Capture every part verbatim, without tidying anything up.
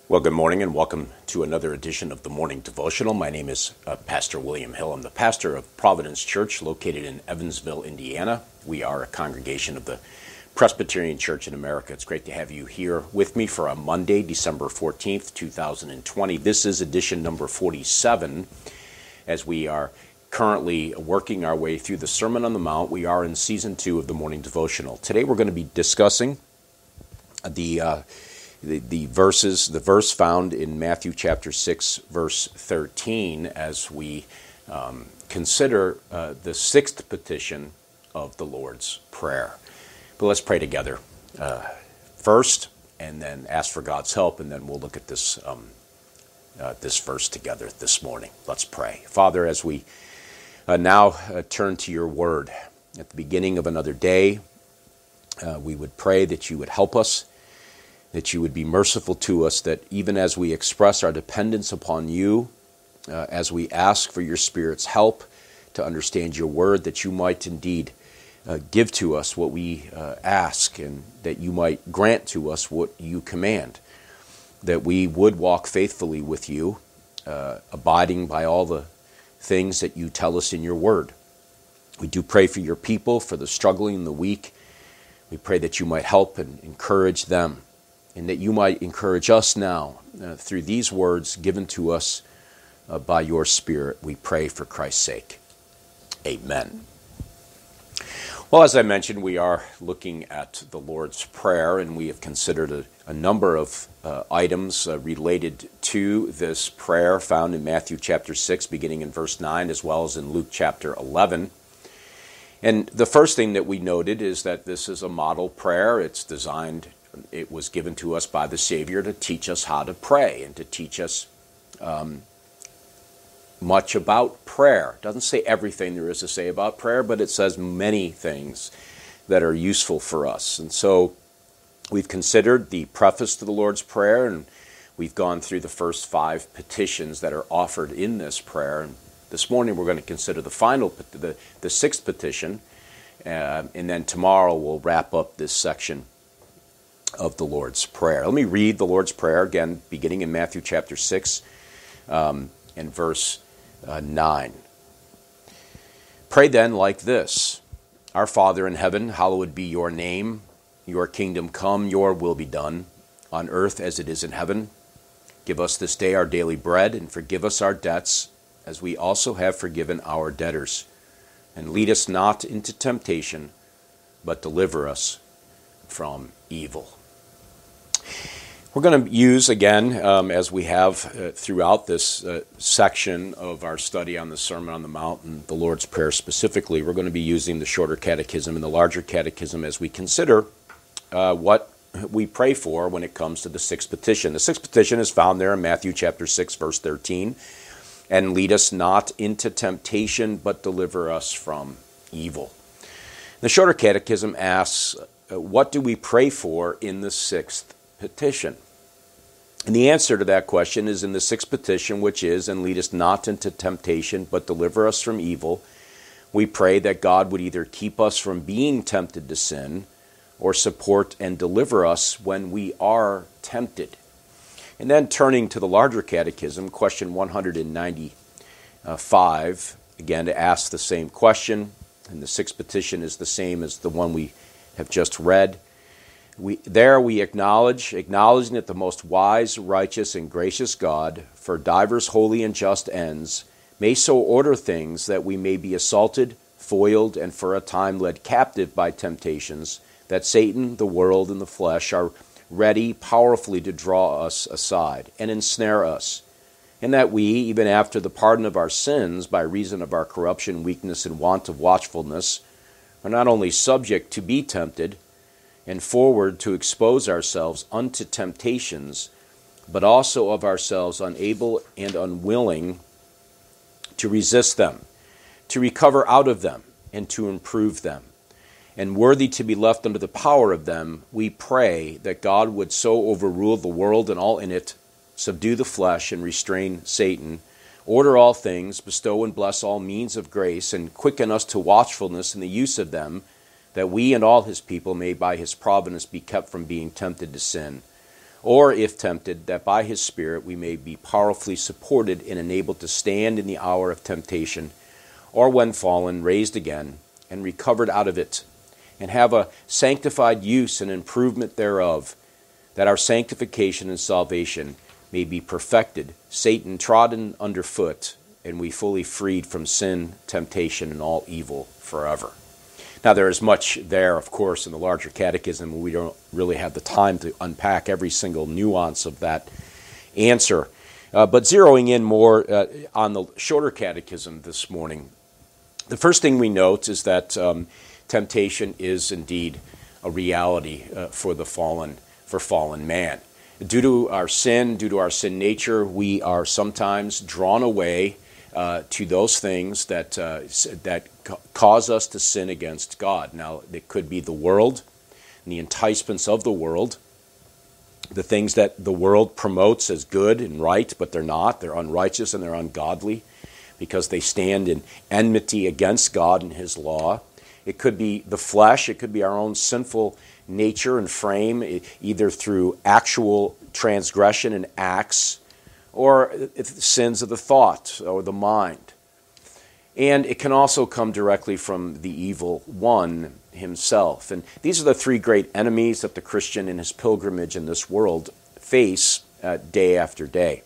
Well, good morning and welcome to another edition of the Morning Devotional. My name is uh, Pastor William Hill. I'm the pastor of Providence Church located in Evansville, Indiana. We are a congregation of the Presbyterian Church in America. It's great to have you here with me for a Monday, December fourteenth, two thousand twenty. This is edition number forty-seven as we are currently working our way through the Sermon on the Mount. We are in season two of the Morning Devotional. Today we're going to be discussing the uh, The, the verses, the verse found in Matthew chapter six, verse thirteen, as we um, consider uh, the sixth petition of the Lord's Prayer. But let's pray together uh, first, and then ask for God's help, and then we'll look at this um, uh, this verse together this morning. Let's pray. Father, as we uh, now uh, turn to your word at the beginning of another day, uh, we would pray that you would help us, that you would be merciful to us, that even as we express our dependence upon you, uh, as we ask for your Spirit's help to understand your word, that you might indeed uh, give to us what we uh, ask, and that you might grant to us what you command, that we would walk faithfully with you, uh, abiding by all the things that you tell us in your word. We do pray for your people, for the struggling and the weak. We pray that you might help and encourage them, and that you might encourage us now uh, through these words given to us uh, by your Spirit. We pray for Christ's sake. Amen. Well, as I mentioned, we are looking at the Lord's Prayer, and we have considered a, a number of uh, items uh, related to this prayer found in Matthew chapter six, beginning in verse nine, as well as in Luke chapter eleven. And the first thing that we noted is that this is a model prayer. It's designed It was given to us by the Savior to teach us how to pray and to teach us um, much about prayer. It doesn't say everything there is to say about prayer, but it says many things that are useful for us. And so we've considered the preface to the Lord's Prayer, and we've gone through the first five petitions that are offered in this prayer. And this morning we're going to consider the final, the, the sixth petition, uh, and then tomorrow we'll wrap up this section of the Lord's Prayer. Let me read the Lord's Prayer again, beginning in Matthew chapter six um, and verse uh, nine. Pray then like this: Our Father in heaven, hallowed be your name. Your kingdom come, your will be done, on earth as it is in heaven. Give us this day our daily bread, and forgive us our debts, as we also have forgiven our debtors. And lead us not into temptation, but deliver us from evil. We're going to use, again, um, as we have uh, throughout this uh, section of our study on the Sermon on the Mount and the Lord's Prayer specifically, we're going to be using the shorter catechism and the larger catechism as we consider uh, what we pray for when it comes to the sixth petition. The sixth petition is found there in Matthew chapter six, verse thirteen. And lead us not into temptation, but deliver us from evil. The shorter catechism asks, uh, what do we pray for in the sixth petition? And the answer to that question is in the sixth petition, which is, and lead us not into temptation, but deliver us from evil. We pray that God would either keep us from being tempted to sin or support and deliver us when we are tempted. And then turning to the larger catechism, question one hundred ninety-five, again to ask the same question, and the sixth petition is the same as the one we have just read. We, there we acknowledge, acknowledging that the most wise, righteous, and gracious God, for divers holy and just ends, may so order things that we may be assaulted, foiled, and for a time led captive by temptations, that Satan, the world, and the flesh are ready powerfully to draw us aside and ensnare us, and that we, even after the pardon of our sins, by reason of our corruption, weakness, and want of watchfulness, are not only subject to be tempted, and forward to expose ourselves unto temptations, but also of ourselves unable and unwilling to resist them, to recover out of them, and to improve them. And worthy to be left under the power of them, we pray that God would so overrule the world and all in it, subdue the flesh and restrain Satan, order all things, bestow and bless all means of grace, and quicken us to watchfulness in the use of them, that we and all his people may by his providence be kept from being tempted to sin, or if tempted, that by his Spirit we may be powerfully supported and enabled to stand in the hour of temptation, or when fallen, raised again, and recovered out of it, and have a sanctified use and improvement thereof, that our sanctification and salvation may be perfected, Satan trodden underfoot, and we fully freed from sin, temptation, and all evil forever. Now, there is much there, of course, in the larger catechism. We don't really have the time to unpack every single nuance of that answer. Uh, but zeroing in more uh, on the shorter catechism this morning, the first thing we note is that um, temptation is indeed a reality uh, for the fallen, for fallen man. Due to our sin, due to our sin nature, we are sometimes drawn away uh, to those things that uh, that ca- cause us to sin against God. Now, it could be the world, and the enticements of the world, the things that the world promotes as good and right, but they're not. They're unrighteous and they're ungodly because they stand in enmity against God and his law. It could be the flesh. It could be our own sinful nature and frame, either through actual transgression and acts, or sins of the thought or the mind. And it can also come directly from the evil one himself. And these are the three great enemies that the Christian in his pilgrimage in this world face uh, day after day.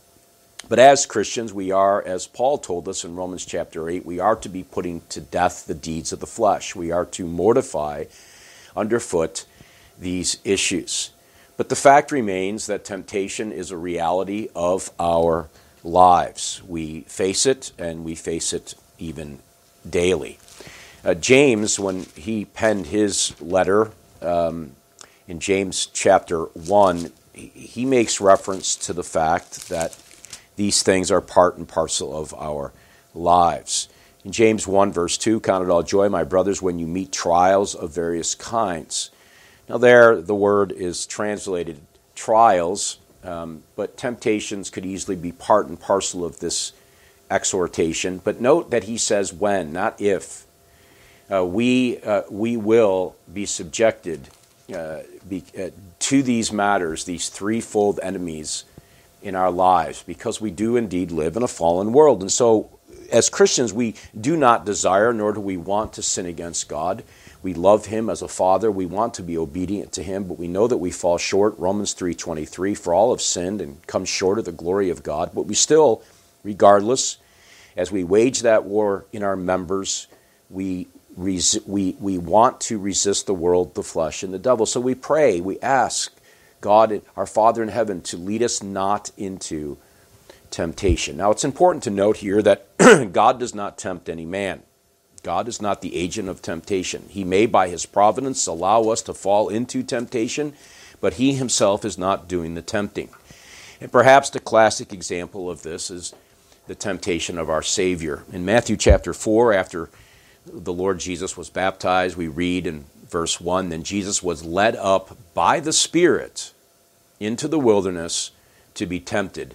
But as Christians, we are, as Paul told us in Romans chapter eight, we are to be putting to death the deeds of the flesh. We are to mortify underfoot these issues. But the fact remains that temptation is a reality of our lives. We face it, and we face it even daily. Uh, James, when he penned his letter um, in James chapter one, he makes reference to the fact that these things are part and parcel of our lives. In James one, verse two, count it all joy, my brothers, when you meet trials of various kinds. Now there, the word is translated trials, um, but temptations could easily be part and parcel of this exhortation. But note that he says when, not if. Uh, we uh, we will be subjected uh, be, uh, to these matters, these threefold enemies in our lives, because we do indeed live in a fallen world. And so, as Christians, we do not desire, nor do we want to sin against God. We love him as a father. We want to be obedient to him, but we know that we fall short. Romans three twenty-three, for all have sinned and come short of the glory of God. But we still, regardless, as we wage that war in our members, we res- we we want to resist the world, the flesh, and the devil. So we pray, we ask God, our Father in heaven, to lead us not into temptation. Now, it's important to note here that God does not tempt any man. God is not the agent of temptation. He may, by his providence, allow us to fall into temptation, but he himself is not doing the tempting. And perhaps the classic example of this is the temptation of our Savior. In Matthew chapter four, after the Lord Jesus was baptized, we read in verse one, then Jesus was led up by the Spirit into the wilderness to be tempted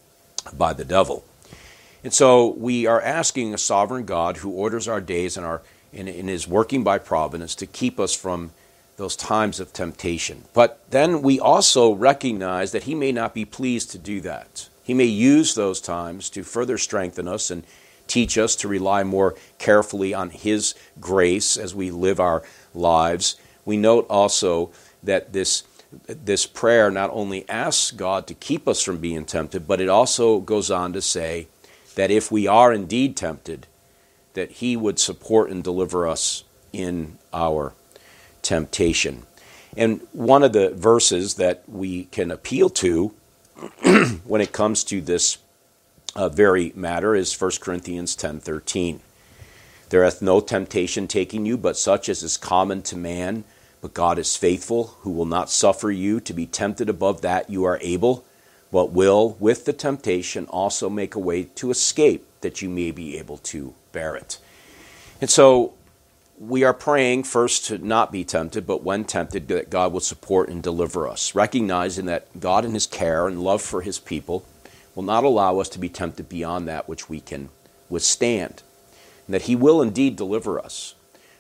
by the devil. And so we are asking a sovereign God who orders our days and, our, and, and is working by providence to keep us from those times of temptation. But then we also recognize that he may not be pleased to do that. He may use those times to further strengthen us and teach us to rely more carefully on his grace as we live our lives. We note also that this this prayer not only asks God to keep us from being tempted, but it also goes on to say that if we are indeed tempted, that he would support and deliver us in our temptation. And one of the verses that we can appeal to when it comes to this uh, very matter is First Corinthians ten thirteen. There hath no temptation taking you, but such as is common to man. But God is faithful, who will not suffer you to be tempted above that you are able, but will, with the temptation, also make a way to escape, that you may be able to bear it. And so we are praying first to not be tempted, but when tempted, that God will support and deliver us, recognizing that God in his care and love for his people will not allow us to be tempted beyond that which we can withstand, and that he will indeed deliver us.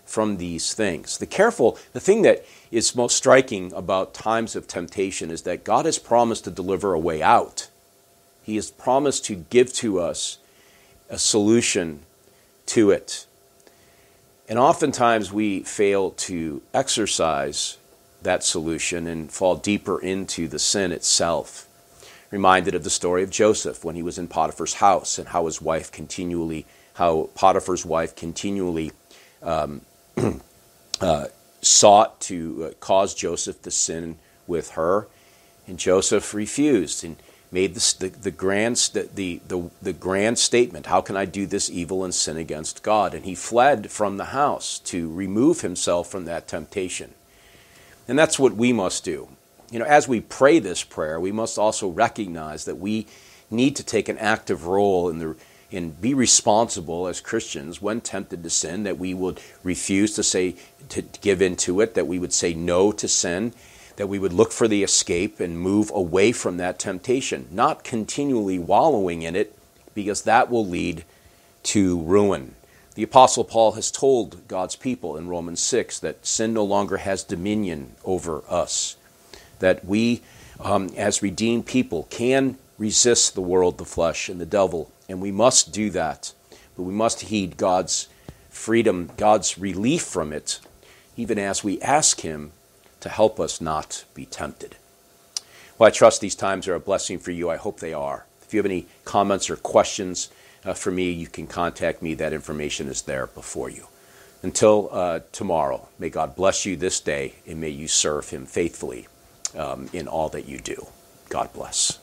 from these things. The careful, the thing that is most striking about times of temptation is that God has promised to deliver a way out. He has promised to give to us a solution to it. And oftentimes we fail to exercise that solution and fall deeper into the sin itself. Reminded of the story of Joseph when he was in Potiphar's house and how his wife continually, how Potiphar's wife continually um, uh, sought to uh, cause Joseph to sin with her, and Joseph refused and made this, the the grand the, the the grand statement, "How can I do this evil and sin against God?" And he fled from the house to remove himself from that temptation. And that's what we must do. You know, as we pray this prayer, we must also recognize that we need to take an active role in the and be responsible as Christians when tempted to sin, that we would refuse to say, to give into it, that we would say no to sin, that we would look for the escape and move away from that temptation, not continually wallowing in it, because that will lead to ruin. The Apostle Paul has told God's people in Romans six that sin no longer has dominion over us, that we, um, as redeemed people, can resist the world, the flesh, and the devil. And we must do that, but we must heed God's freedom, God's relief from it, even as we ask Him to help us not be tempted. Well, I trust these times are a blessing for you. I hope they are. If you have any comments or questions uh, for me, you can contact me. That information is there before you. Until uh, tomorrow, may God bless you this day, and may you serve Him faithfully um, in all that you do. God bless.